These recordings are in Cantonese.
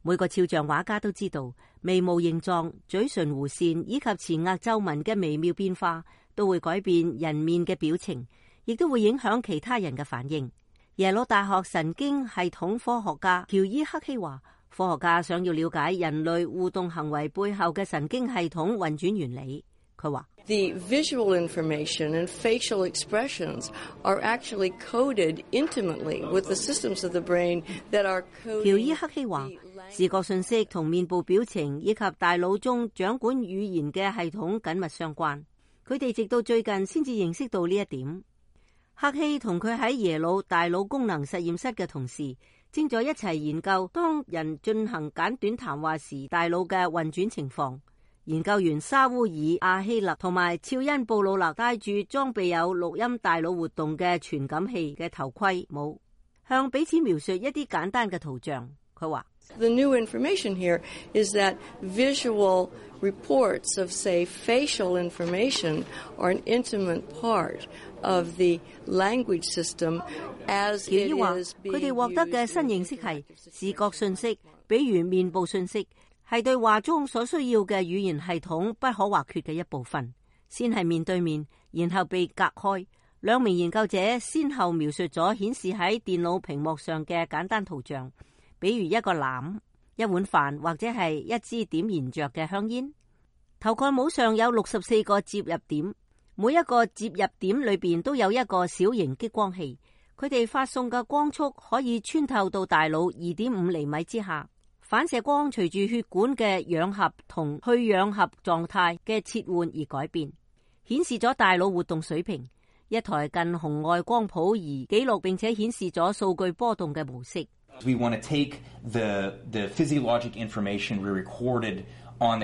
每個肖像畫家都知道，眉毛形狀、嘴唇弧線以及前額皺紋嘅微妙變化，都會改變人面嘅表情，亦都會影響其他人嘅反應。耶魯大學神經系統科學家喬伊克希話，科學家想要了解人類互動行為背後嘅神經系統運轉原理。佢話 ：The visual information and facial expressions are actually coded intimately with the systems of the brain that are coding。 喬伊克希話，視覺信息同面部表情以及大腦中掌管語言嘅系統緊密相關。佢哋直到最近先至認識到呢一點。克希同佢喺耶魯大腦功能實驗室嘅同事正在一齊研究當人進行簡短談話時大腦嘅運轉情況。研究員沙烏爾阿希勒同埋肖恩布魯勒戴住裝備有錄音大腦活動嘅傳感器嘅頭盔帽，向彼此描述一啲簡單嘅圖像。佢話 ：The new information here is that visual reports of, say, facial information are an intimate part of the language system as it is being used。 佢哋獲得嘅新認識係視覺信息，比如面部信息，係對話中所需要嘅語言系統不可或缺嘅一部分。先係面對面，然後被隔開。兩名研究者先後描述咗顯示喺電腦屏幕上嘅簡單圖像，比如一個籃、一碗飯或者係一支點燃着嘅香煙。頭蓋帽上有64個接入點，每一個接入點裏邊都有一個小型激光器，佢哋發送嘅光速可以穿透到大腦2.5厘米之下。反射光隨住血管嘅氧合同去氧合狀態嘅切換而改變，顯示咗大腦活動水平。一台近紅外光譜儀記錄並且顯示咗數據波動嘅模式。 We want to take the physiologic information we recorded on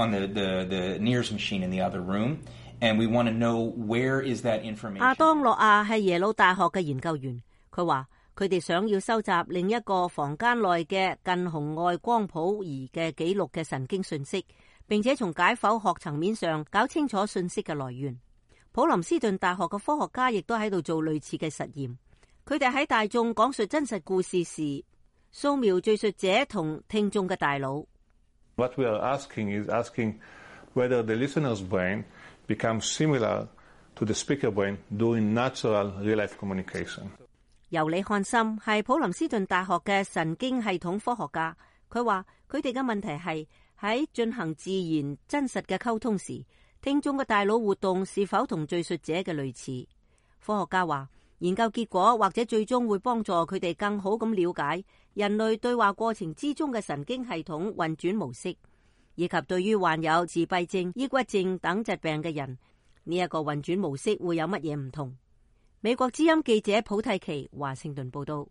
the NIRS machine in the other room, and we want to know where is that information。 阿當諾亞係耶魯大學嘅研究員，佢話佢哋想要收集另一個房間內嘅近紅外光譜儀嘅記錄嘅神經信息，並且從解剖學層面上搞清楚信息嘅來源。普林斯頓大學嘅科學家亦都喺度做類似嘅實驗。佢哋喺大眾講述真實故事時，掃描敘述者同聽眾嘅大腦。 What we are asking is whether the listener's brain becomes similar to the speaker brain during natural real-life communication。 尤里漢森係普林斯頓大學嘅神經系統科學家，佢話佢哋嘅問題係喺進行自然真實嘅溝通時，聽眾嘅大腦活動是否同敘述者嘅類似。科學家話研究結果或者最終會幫助佢哋更好咁了解人類對話過程之中嘅神經系統運轉模式，以及對於患有自閉症、抑鬱症等疾病嘅人，呢一個運轉模式會有乜嘢唔同。美國之音記者普蒂奇華盛頓報道。